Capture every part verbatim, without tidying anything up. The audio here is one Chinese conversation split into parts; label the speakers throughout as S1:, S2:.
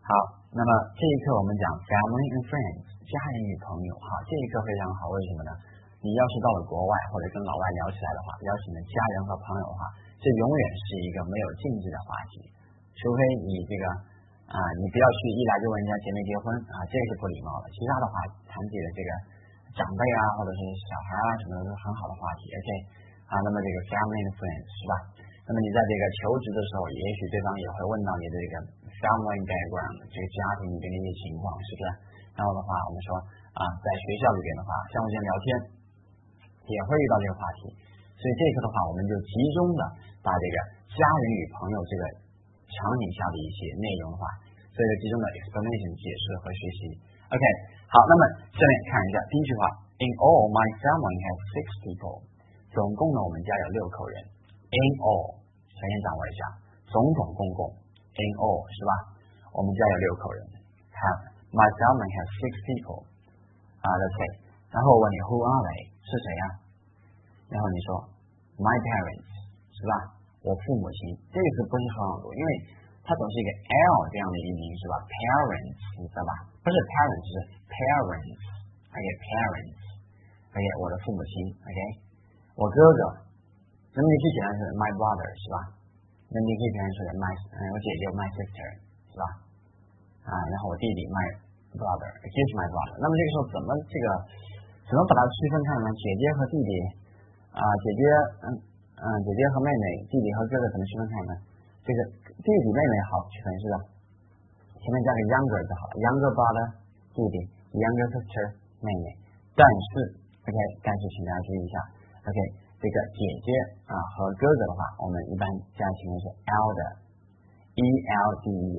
S1: 好，那么这一课我们讲 family and friends 家人与朋友。好，这一课非常好，为什么呢？你要是到了国外或者跟老外聊起来的话，邀请的家人和朋友的话，这永远是一个没有禁忌的话题，除非你这个啊、呃，你不要去一来就问人家结没结婚啊，这个是不礼貌的。其他的话，谈起的这个长辈啊，或者是小孩啊什么的，都是很好的话题。OK 啊，那么这个 family and friends 是吧？那么你在这个求职的时候，也许对方也会问到你的这个 family background 这个家庭里边的一些情况，是不是？然后的话，我们说啊，在学校里边的话，相互间聊天也会遇到这个话题，所以这一课的话，我们就集中的把这个家人与朋友这个场景下的一些内容的话，做一个集中的 explanation 解释和学习。OK， 好，那么下面看一下第一句话 ，In all my family has six people， 总共呢我们家有六口人。In all， 首先掌握一下，总总共共 ，in all 是吧？我们家有六口人。Have my family has six people， 啊 ，let's say， 然后我问你 Who are they？ 是谁呀、啊？然后你说 My parents 是吧？我父母亲，这个词不是很好读，因为它总是一个 L 这样的一音是吧 ？Parents 你知道吧？不是 parents 是 parents，OK parents，OK 我的父母亲 ，OK 我哥哥。那么你可以简单是 my brother 是吧？那你可以简单说 my 嗯我姐姐 my sister 是吧？啊，然后我弟弟 my brother is my brother。那么这个时候怎么这个怎么把它区分开呢？姐姐和弟弟啊，姐姐嗯嗯姐姐和妹妹，弟弟和哥哥怎么区分开呢？这个弟弟妹妹好区分是吧？前面加个 younger 就好了 ，younger brother 弟弟 ，younger sister 妹妹。但是 OK， 但是请大家注意一下 ，OK。这个姐姐啊和哥哥的话，我们一般加前面是 elder，e l d e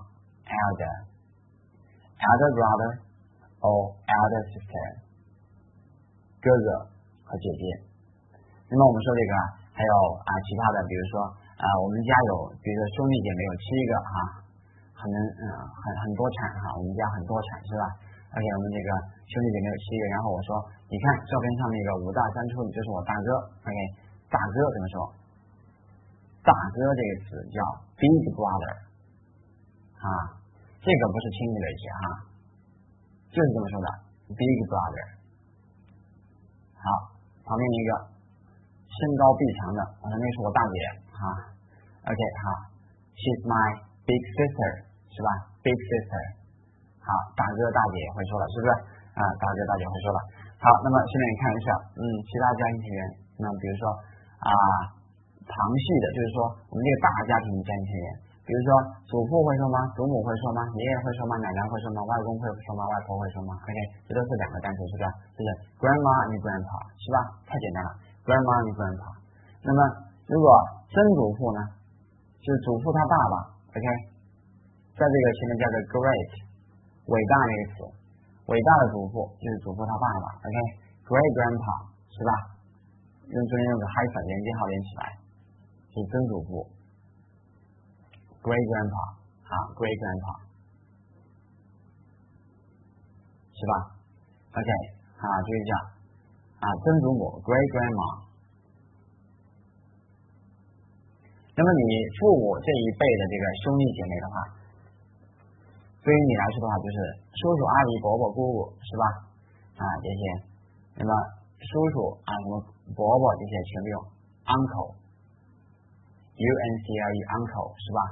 S1: r，elder，elder brother or elder sister， 哥哥和姐姐。那么我们说这个还有啊其他的，比如说啊我们家有，比如说兄弟姐妹有七个哈，很能嗯很很多产哈，我们家很多产是吧？而且我们这个兄弟姐妹有七个，然后我说，你看照片上那个五大三粗，就是我大哥 ，OK， 大哥怎么说？大哥这个词叫 big brother， 啊，这个不是亲戚的意思啊，就是这么说的 big brother。好，旁边一个身高臂长的，我说那是我大姐啊 ，OK， 好 ，she's my big sister， 是吧 ？big sister。好，大哥大姐也会说了，是不是啊？大哥大姐会说了。好，那么下面你看一下，嗯，其他家庭成员，那比如说啊，旁系的，就是说我们这个大家庭的家庭成员，比如说祖父会说吗？祖母会说吗？爷爷会说吗？奶奶会说吗？外公会说吗？外婆会说吗 ？OK， 这都是两个单词，是不是？就是 grandma and grandpa， 是吧？太简单了 ，grandma and grandpa。那么如果曾祖父呢，就是祖父他爸爸 ，OK， 在这个前面加个 great。伟大那个词，伟大的祖父就是祖父他爸爸 ，OK，great grandpa 是吧？用中间用个 hyphen 连接号连起来，是曾祖父 ，great grandpa 啊 ，great grandpa 是吧 ？OK， 啊，注意一下啊，曾祖母 great grandma。那么你父母这一辈的这个兄弟姐妹的话。对于你来说的话，就是叔叔、阿姨、伯伯、姑姑，是吧？啊，这些，那么叔叔啊，什么伯伯这些全部用 uncle，u n c l e uncle 是吧？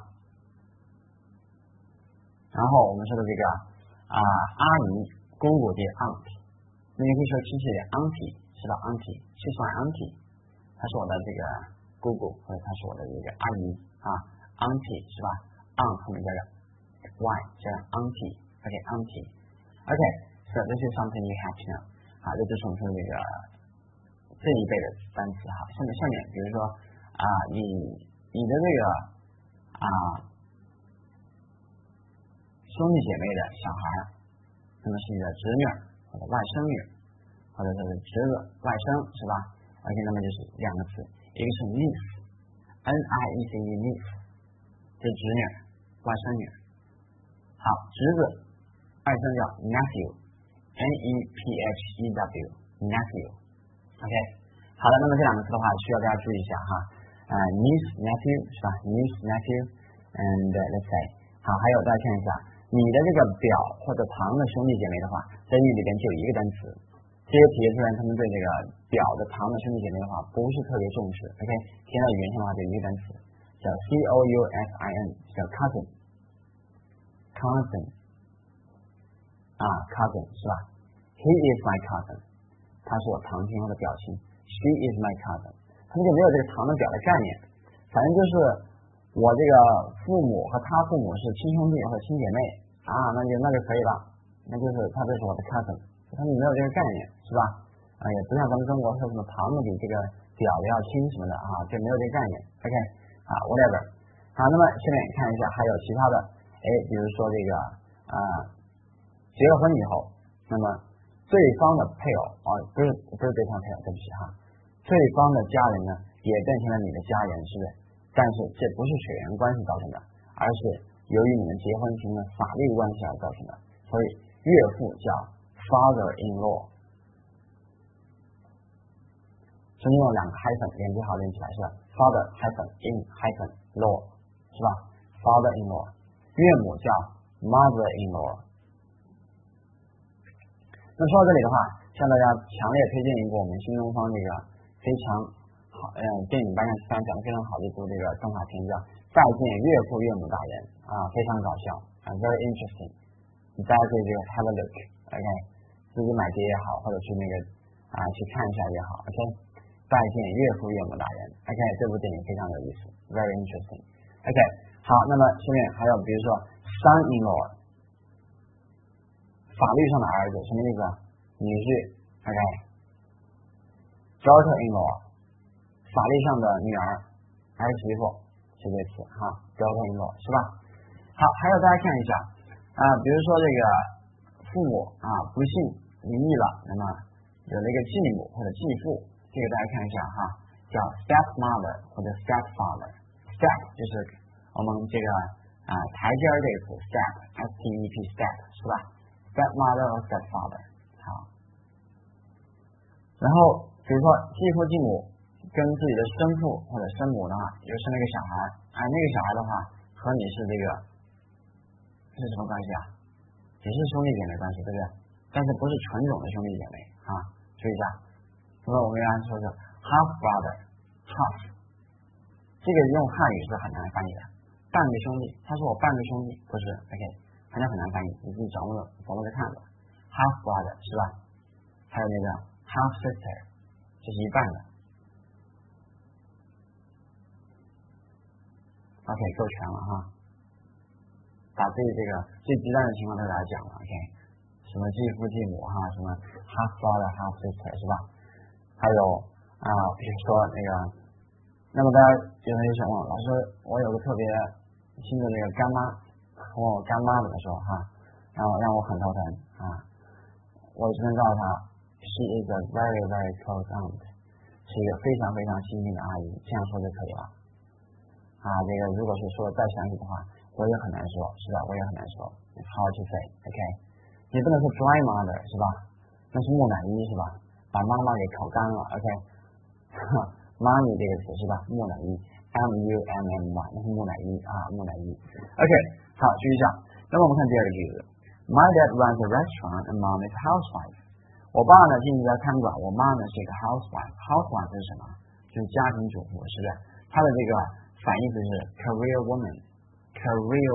S1: 然后我们说的这个啊，阿姨、姑姑这 aunt， 那你可以说亲戚的 auntie 是吧 ？auntie，she's my auntie， 她是我的这个姑姑，或者她是我的这个阿姨啊 ，auntie 是吧 ？aunt 后面加个。Y 加 auntie， OK auntie， OK， so this is something you have to know， 啊，这就是我们说的这个这一辈的单词哈。下面下面，比如说啊，你你的这个啊兄弟姐妹的小孩，那么是你的侄女或者外甥女，或者说是侄子外甥是吧 ？OK， 那么就是两个词，一个是 niece，N I E C E niece， 这侄女外甥女。好，侄子，外甥叫 nephew，N E P H E W nephew，OK， 好的，那么这两个词的话，需要大家注意一下哈，呃 niece nephew 是吧 ？niece nephew and、uh, let's say， 好，还有大家看一下你的这个表或者旁的兄弟姐妹的话，在英语里边就有一个单词。这些企业虽然他们对这个表的旁的兄弟姐妹的话不是特别重视 ，OK， 填到语言上的话就一个单词，叫 C O U S I N， 叫 cousin，cousin， 啊 cousin 是吧 ？He is my cousin， 他是我堂兄的表亲 ，She is my cousin， 他们就没有这个堂的表的概念，反正就是我这个父母和他父母是亲兄弟或者亲姐妹啊，那就那就可以了，那就是他这是我的 cousin。他们没有这个概念，是吧？啊，也不像咱们中国说什么旁的比这个表的要亲什么的啊，这没有这个概念。OK， 啊 ，whatever。好，那么下面看一下还有其他的，哎，比如说这个啊，结了婚以后，那么对方的配偶啊，不是不是对方配偶，对不起哈，对方的家人呢也变成了你的家人，是不是？但是这不是血缘关系造成的，而是由于你们结婚成了法律关系而造成的，所以岳父叫father-in-law， 中间有两个 hyphen 连接好连起来是吧 ？father hyphen in hyphen law 是吧 ？father-in-law， 岳母叫 mother-in-law。那说到这里的话，向大家强烈推荐一部我们新东方这个非常好，嗯，电影班上非常讲的非常好的一部这个动画片叫《再见岳父岳母大人》啊，非常搞笑啊 ，very interesting， 大家可以这个 have a look。OK， 自己买碟也好，或者去那个啊去看一下也好。OK， 再见岳父岳母大人。OK， 这部电影非常有意思 ，very interesting。OK， 好，那么下面还有比如说 son-in-law， 法律上的儿子，什么意思啊？女婿。OK，daughter-in-law， 法律上的女儿、儿媳妇，是这个词哈 ，daughter-in-law 是吧？好，还有大家看一下啊，比如说这个。父母啊不幸离异了，那么有了一个继母或者继父，这个大家看一下哈，叫 stepmother 或者 stepfather。step 就是我们这个啊台阶这个词 step s t e p step 是吧 ？stepmother 或 stepfather。好，然后比如说继父继母跟自己的生父或者生母的话，又生了一个小孩，啊那个小孩的话和你是这个是什么关系啊？也是兄弟姐妹关系，对不对？但是不是纯种的兄弟姐妹啊，注意一下。那么我们原来说是 half brother half， 这个用汉语是很难翻译的，半个兄弟，他说我半个兄弟，不是 OK， 反正很难翻译，你自己掌握了掌握着看吧。half brother 是吧？还有那个 half sister， 这是一半的。OK， 够全了哈。把自己这个最极端的情况都给大家讲了 ，OK， 什么继父继母哈，什么 half brother half sister 是吧？还有啊，比如说那个，那么大家有同学想问老师，我有个特别亲的那个干妈，问我干妈怎么说哈，然后让我很头疼啊，我只能告诉他 ，she is a very very close aunt， 是一个非常非常亲近的阿姨，这样说就可以了。啊，这个如果是说再详细的话。我也很难说，是吧？我也很难说 ，It's hard to say， OK， 你不能说 dry mother 是吧？那是木乃伊是吧？把妈妈给烤干了 ，OK， 妈咪这个词是吧？木乃伊 ，M U M M Y， 那是木乃伊啊，木乃伊 ，OK， 好，注意一下。那么我们看第二个句子 ，My dad runs a restaurant and mom is a housewife。我爸呢经营一家餐馆，我妈呢是一个 housewife。housewife 是什么？就是家庭主妇，是不是？它的这个反义词是 career woman。career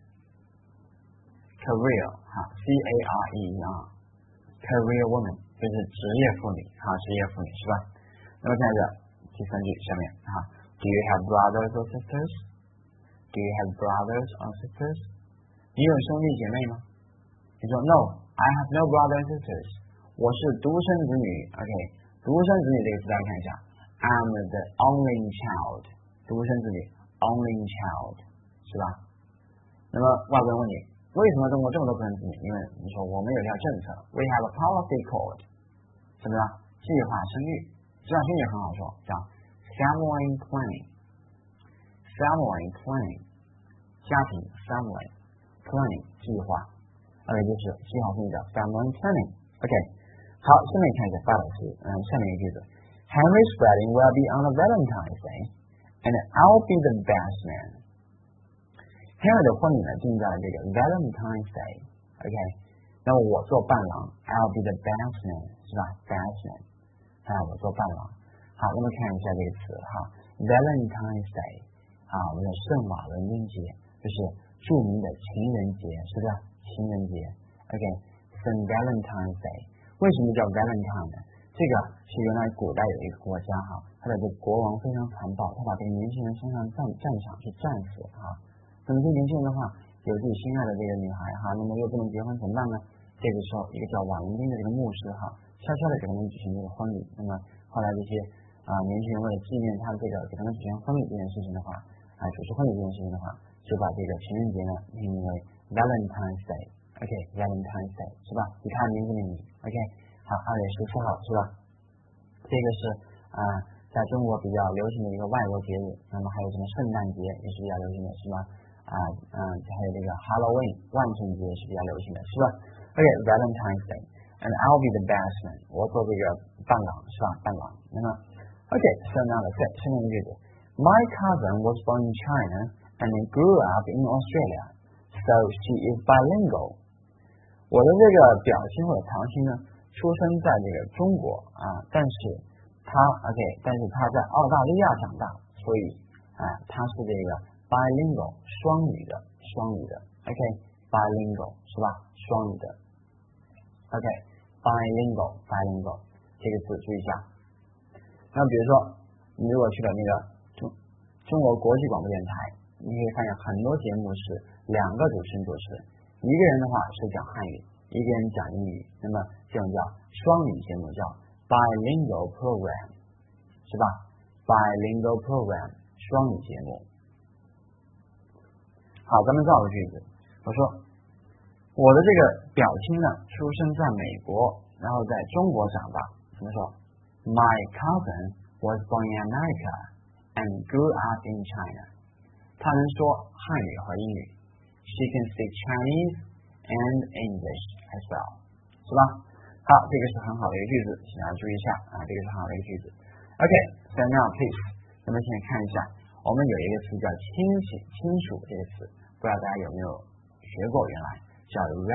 S1: woman，career 哈 ，C A R E 啊 ，career woman 就是职业妇女哈，职业妇女是吧？那么看一下第三句下面哈 ，Do you have brothers or sisters? Do you have brothers or sisters? 你有兄弟姐妹吗？你说 No, I have no brothers and sisters。我是独生子女 ，OK， 独生子女这个词大家看一下 ，I'm the only child， 独生子女 ，only child。是吧？那么外国人问你，为什么中国这么多独生子女？因为你说我们有条政策 ，We have a policy called 什么呢？计划生育。计划生育很好说，叫 family planning。family planning， 家庭 family planning 计划，而且就是计划生育叫 family planning。OK， 好，下面看一下发表词，嗯，下面一个句子 ，Henry's wedding will be on a Valentine's Day, and I'll be the best man。 Henry 的婚礼呢定在了这个 Valentine's Day。OK， 那么我做伴郎 ，I'll be the best man， 是吧 ？best man， 啊，我做伴郎。好，那么看一下这个词哈 ，Valentine's Day， 啊，我们的圣马伦敦节就是著名的情人节，是不是？情人节 ，OK，Saint Valentine's Day， 为什么叫 Valentine 呢？这个是原来古代有一个国家哈，他的这个国王非常残暴，他把这个年轻人送上战战场去战死哈。那么这年轻人的话，有自己心爱的这个女孩哈，那么又不能结婚怎么办呢？这个时候，一个叫瓦伦丁的这个牧师哈，悄悄的给他们举行这个婚礼。那么后来这些啊、呃、年轻人为了纪念他这个给他们举行婚礼这件事情的话，啊、呃、主持婚礼这件事情的话，就把这个情人节呢命名为 Valentine's Day。OK，Valentine's Day 是吧？以他的名字命名。OK， 好，二月十四号是吧？这个是啊、呃、在中国比较流行的一个外国节日。那么还有什么圣诞节也是比较流行的，是吧？啊嗯，还有这个 Halloween 万圣节是比较流行的，是吧 ？OK，Valentine's Day，and I'll be the best man， 我做这个伴郎是吧？伴郎。那么 OK，so now let's say 下面的句子 ，My cousin was born in China and grew up in Australia, so she is bilingual。我的这个表亲或者堂亲呢，出生在这个中国啊，但是他 OK， 但是他在澳大利亚长大，所以啊，他是这个 bilingual 双语的，双语的 OK，bilingual 是吧？双语的 OK，bilingual bilingual 这个词注意一下。那比如说，你如果去了那个中中国国际广播电台，你可以发现很多节目是两个主持人主持，一个人的话是讲汉语，一个人讲英语，那么这种叫双语节目，叫 bilingual program， 是吧 ？bilingual program 双语节目。好，咱们造个句子。我说，我的这个表亲呢，出生在美国，然后在中国长大。怎么说 ？My cousin was born in America and grew up in China。他能说汉语和英语。She can speak Chinese and English as well， 是吧？好，这个是很好的一个句子，请大家注意一下啊，这个是很好的一个句子。OK，so now please， 咱们现在看一下，我们有一个词叫亲戚、亲属这个词，不知道大家有没有学过？原来叫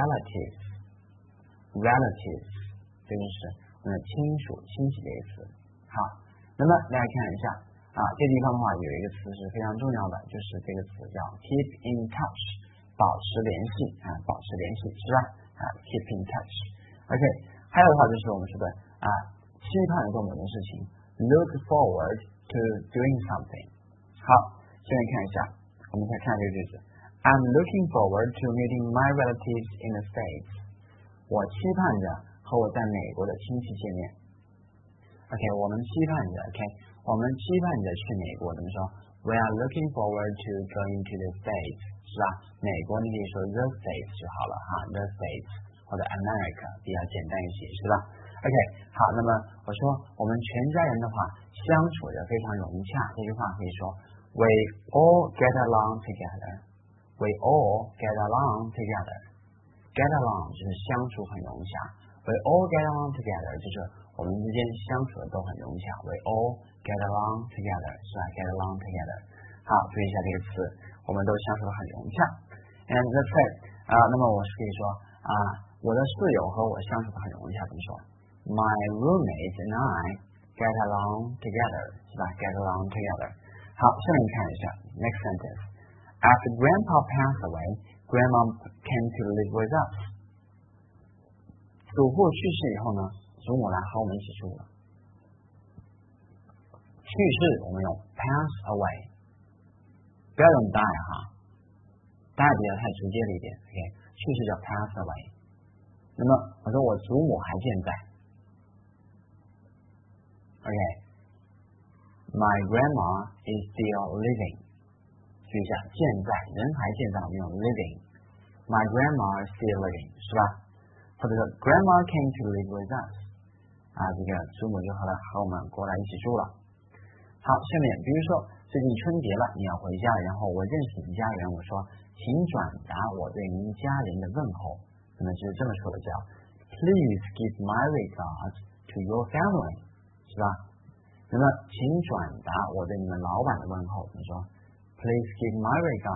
S1: relatives，relatives， 这个是我们的亲属、亲戚这个词。好，那么大家看一下啊，这地方的话有一个词是非常重要的，就是这个词叫 keep in touch， 保持联系啊，保持联系是吧？啊 ，keep in touch。OK， 还有的话就是我们说的啊，期盼做某件事情 ，look forward to doing something。好，现在看一下，我们再看这个句子 ，I'm looking forward to meeting my relatives in the States。我期盼着和我在美国的亲戚见面。OK， 我们期盼着 ，OK， 我们期盼着去美国，怎么说 ？We are looking forward to going to the States， 是吧？美国你可以说 the States 就好了哈 ，the States 或者 America 比较简单一些，是吧 ？OK， 好，那么我说我们全家人的话相处的非常融洽，这句话可以说 We all get along together。We all get along together。Get along 就是相处很融洽 ，We all get along together 就是我们之间相处的都很融洽 ，We all get along together 是吧 ？Get along together。好，注意一下这个词，我们都相处的很融洽。And let's say 啊、呃，那么我是可以说啊、呃，我的室友和我相处的很融洽，怎么说 ？My roommate and I get along together 是吧 ？Get along together。好，下面你看一下 next sentence。After Grandpa passed away。Grandma came to live with us。祖父去世以后呢，祖母来和我们一起住了。去世我们用 pass away， 不要用 die 哈 ，die 比较太直接了一点 ，OK， 去世叫 pass away。那么我说我祖母还健在 ，OK，My grandma is still living。注意一下，健在，人还健在，我们用 living。My grandma is still living， 是吧？或者说 Grandma came to live with us， 啊，这个祖母就后来和我们过来一起住了。好，下面比如说最近春节了，你要回家，然后我认识你家人，我说请转达我对您家人的问候，那么就是这么说的，叫 Please give my regards to your family， 是吧？那么请转达我对你们老板的问候，怎么说？Please give my regards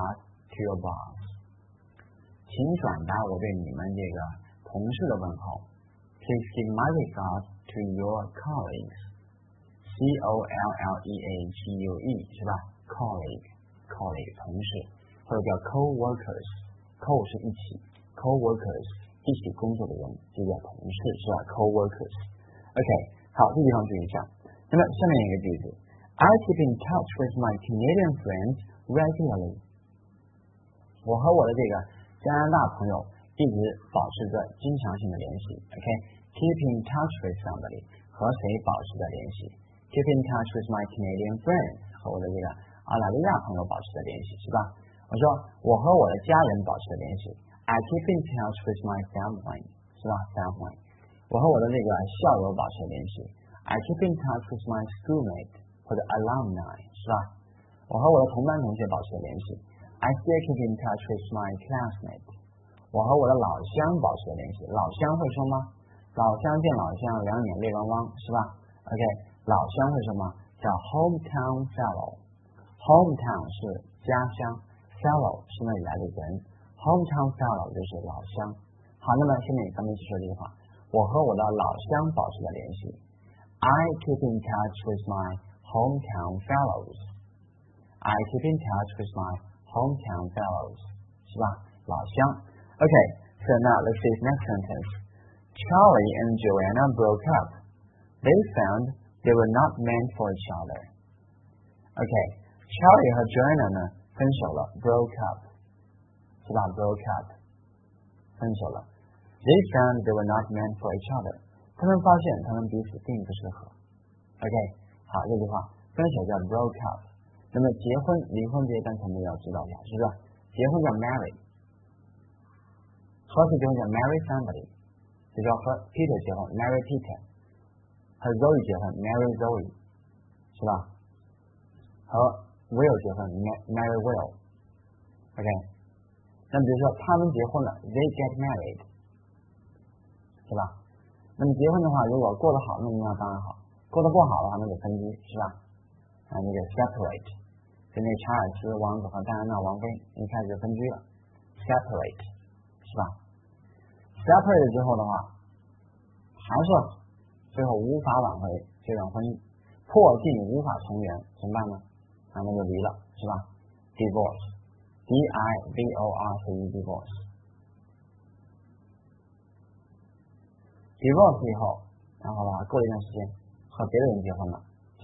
S1: to your boss. 请转达我对你们这个同事的问候。Please give my regards to your colleagues. C O L L E A G U E 是吧 ？Colleague, colleague 同事，或者叫 co-workers。co 是一起 ，co-workers 一起工作的人就叫同事是吧 ？co-workers。OK， 好，这地方注意一下。那么下面一个句子 ，I keep in touch with my Canadian friends regularly. 我和我的这个加拿大朋友一直保持着经常性的联系。OK，keep in touch with somebody 和谁保持着联系 ？Keep in touch with my Canadian friends 和我的这个澳大利亚朋友保持着联系，是吧？我说我和我的家人保持着联系。I keep in touch with my family 是吧 ？Family， 我和我的这个校友保持着联系。I keep in touch with my schoolmate 或者 alumni 是吧？我和我的同班同学保持着联系。I still keep in touch with my classmate. 我和我的老乡保持着联系。老乡会说吗？老乡见老乡，两眼泪汪汪，是吧 ？OK， 老乡会说吗？叫 hometown fellow。hometown 是家乡 ，fellow 是那里来的人 ，hometown fellow 就是老乡。好，那么下面咱们一起说这句话：我和我的老乡保持着联系。I keep in touch with my hometown fellows. I keep in touch with my hometown fellows. 是吧？老乡。Okay, so now let's see the next sentence. Charlie and Joanna broke up. They found they were not meant for each other. Okay, Charlie 和 Joanna 呢分手了 ，broke up， 是吧 ？broke up， 分手了。They found they were not meant for each other. 他们发现他们彼此并不适合。OK， 好，这句话分手叫 broke up。那么结婚、离婚这些单词我们要知道一下，是不是？结婚叫 marry。和谁结婚叫 marry somebody， 比如说和 Peter 结婚 marry Peter， 和 Zoe 结婚 marry Zoe， 是吧？和 Will 结婚 marry Will。OK， 那么比如说他们结婚了 they get married， 是吧？那么结婚的话，如果过得好，那那当然好；过得不好的话，那就分居，是吧？啊，那个 separate， 就那查尔斯王子和戴安娜王妃一开始分居了 ，separate。是吧 ？separate 之后的话，还是最后无法挽回这段婚姻，破镜无法重圆，怎么办呢？那么就离了，是吧 ？divorce，d i v o r c e divorce。divorce 以后，然后的话过一段时间和别的人结婚了，叫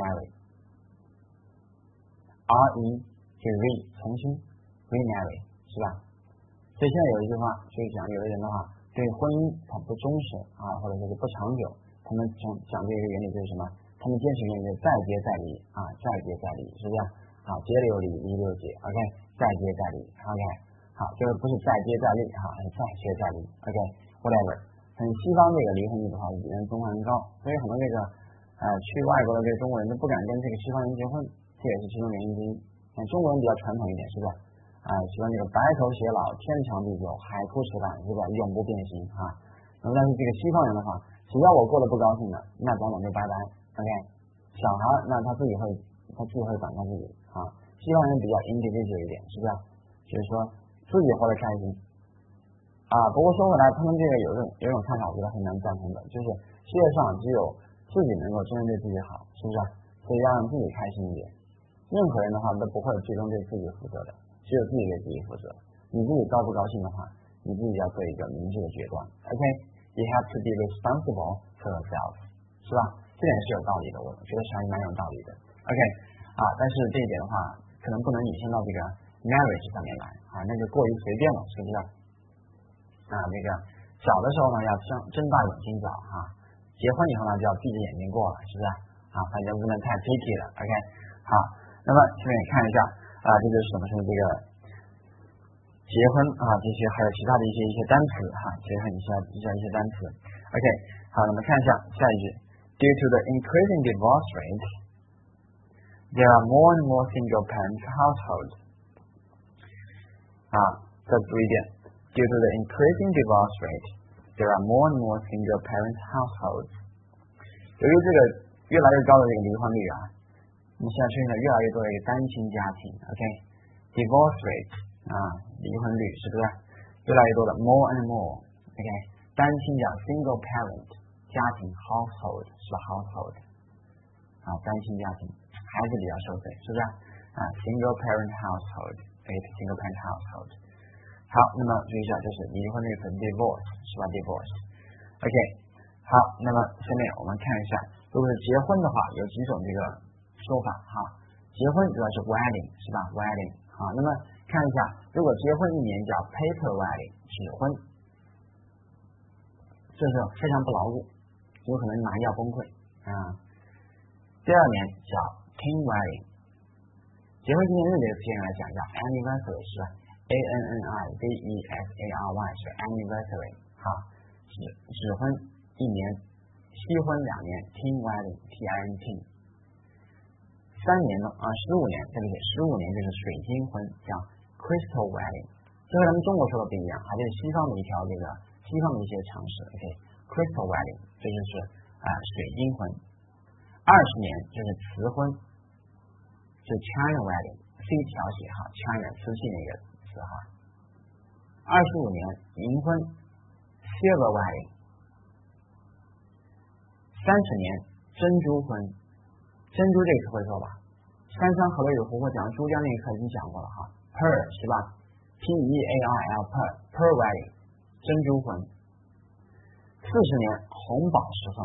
S1: remarry，r e 就 re 重新 remarry， 是吧？所以现在有一句话就是讲，有的人的话对婚姻他不忠实啊，或者说是不长久，他们讲讲这个原理就是什么？他们坚持原理就是再接再厉啊，再接再厉，是不是？啊，接了又离，离了又接 ，OK， 再接再厉 ，OK， 好，就是不是再接再厉哈，是再接再厉 ，OK，whatever。很西方这个离婚率的话比人中国人高，所以很多这个呃去外国的这个中国人都不敢跟这个西方人结婚，这也是其中原因之一。像中国人比较传统一点，是不是？啊，喜欢这个白头偕老、天长地久、海枯石烂，是吧？永不变形啊。那么但是这个西方人的话，只要我过得不高兴了，那咱俩就拜拜 ，OK。小孩那他自己会，他自己会管他自己啊。西方人比较 individual 一点，是不是？就是说自己活得开心啊。不过说回来，他们这个有种有种看法，我觉得很难赞同的，就是世界上只有自己能够真正对自己好，是不是？所以要让自己开心一点。任何人的话都不会最终对自己负责的。只有自己对自己负责，你自己高不高兴的话，你自己要做一个明智的决断。OK，you have to be responsible for yourself， 是吧？这点是有道理的，我觉得是还蛮有道理的。OK， 啊，但是这一点的话，可能不能引申到这个 marriage 上面来啊，那就过于随便了，是不是？啊，这个找的时候呢要睁睁大眼睛找哈，结婚以后呢就要闭着眼睛过了，是不是？啊，反正不能太 picky 了。OK， 好，那么下面看一下。啊，这就是什么是这个结婚啊，这些还有其他的一些一些单词哈，结合一下一下一些单词。OK， 好，那么看一下下一句 ，Due to the increasing divorce rate, there are more and more single-parent households. 啊，再读一遍 ，Due to the increasing divorce rate, there are more and more single-parent households. 由于这个越来越高的这个离婚率啊。我们现在出现了越来越多的一个单亲家庭 ，OK，divorce rate 啊，离婚率是不是越来越多的 more and more？OK， 单亲叫 single parent， 家庭 household 是吧 household， 啊，单亲家庭，孩子比较受罪，是不是啊 ？single parent household， 对 ，single parent household。好，那么注意一下，这是离婚率和 divorce 是吧 ？divorce。OK， 好，那么下面我们看一下，如果是结婚的话，有几种这个说法哈。结婚主要是 wedding 是吧 ？wedding。好，那么看一下，如果结婚一年叫 paper wedding 纸婚，这是非常不牢固，有可能马上要崩溃啊。第二年叫 king wedding， 结婚纪念日这个词来讲叫 anniversary 是吧 ？A N N I V E S A R Y 是 anniversary。好，纸纸婚一年，西婚两年 king wedding T I N T。三年呢啊，十五年，对不起，十五年就是水晶婚，叫 crystal wedding。这和咱们中国说的不一样，它这是西方的一条这个西方的一些常识。OK，crystal wedding 这就是啊水晶婚。二十年就是瓷婚，是 China wedding， C 条写哈 ，China 瓷器那个词哈。二十五年银婚 silver wedding。三十年珍珠婚。珍珠这个词会说吧？三山河流有湖泊讲珠江那一课已经讲过了哈 ，pearl 是吧 ？P E A R L pearl pearl wedding 珍珠婚。四十年红宝石婚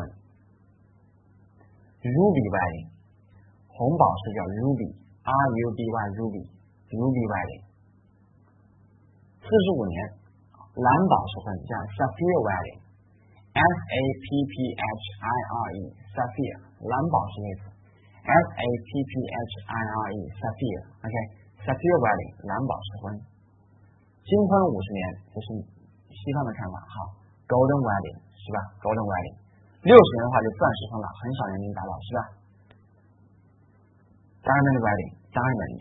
S1: ，ruby wedding 红宝石叫 ruby R U B Y ruby ruby wedding。四十五年蓝宝石婚叫 sapphire wedding S A P P H I R E sapphire 蓝宝石那个词。S A P P H I R E sapphire OK sapphire wedding 蓝宝石婚。金婚五十年，这是西方的看法哈 golden wedding 是吧 golden wedding。六十年的话就钻石婚了，很少人能达到是吧 diamond wedding diamond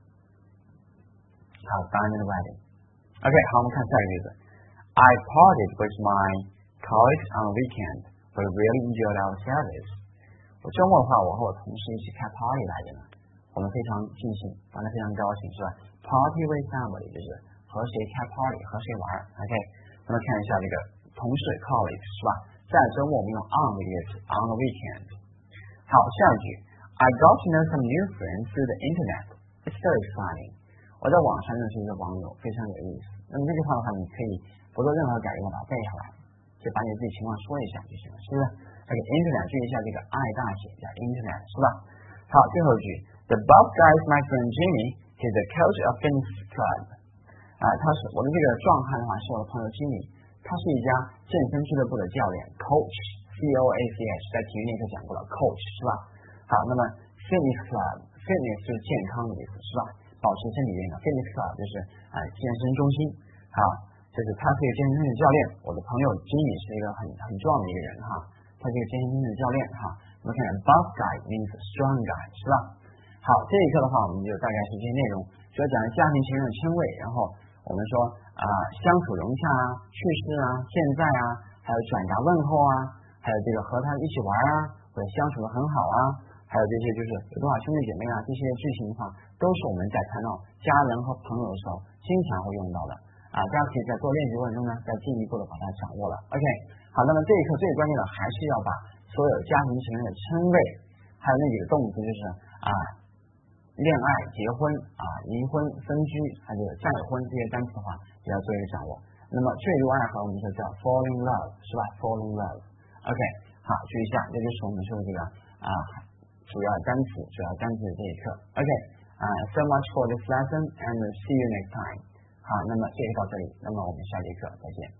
S1: 好 diamond wedding OK 好，我们看下一个例子 I partied with my colleagues on weekend we really enjoyed our service。我周末的话，我和我同事一起开 party 来着呢，我们非常尽兴，玩得非常高兴，是吧 ？Party with somebody 就是和谁开 party， 和谁玩 ，OK。那么看一下这个同事 colleagues 是吧？在周末我们用 on 这个词 ，on the weekend。好，下一句 I got to know some new friends through the internet. It's so exciting. 我在网上认识一个网友，非常有意思。那么这句话的话，你可以不做任何改变，把它背下来，就把你自己情况说一下就行了，是不是？这个 internet 注意一下这个 I 大写叫 internet 是吧？好，最后一句 The buff guy is my friend Jimmy. He's the coach of fitness club. 啊，他是我的这个壮汉的话是我的朋友 Jimmy， 他是一家健身俱乐部的教练 coach C O A C H 在体育那课讲过了 coach 是吧？好，那么 fitness club fitness 就是健康的意思是吧？保持身体健康 fitness club 就是啊健身中心。好，就是他是一个健身的教练，我的朋友 Jimmy 是一个很很壮的一个人哈。他这个健身的教练哈，我们看看 buff guy means strong guy 是吧？好，这一课的话，我们就大概是这些内容，主要讲家庭成员的称谓，然后我们说啊、呃、相处融洽啊、去世啊、现在啊，还有转达问候啊，还有这个和他一起玩啊，或者相处的很好啊，还有这些就是有多少兄弟姐妹啊，这些句型的话，都是我们在谈到家人和朋友的时候经常会用到的啊，大家可以在做练习过程中呢，再进一步的把它掌握了。OK。好，那么这一课最关键的还是要把所有家庭成员的称谓，还有那几个动词，就是啊，恋爱、结婚啊、离婚、分居，还有再婚这些单词的话，也要做一个掌握。那么坠入爱河，我们就叫 fall in love， 是吧 ？fall in love。OK， 好，注意一下，这就是我们说的这个啊主要单词，主要单词的这一课。OK， 啊、uh, ，so much for this lesson and see you next time。好，那么这个到这里，那么我们下节课再见。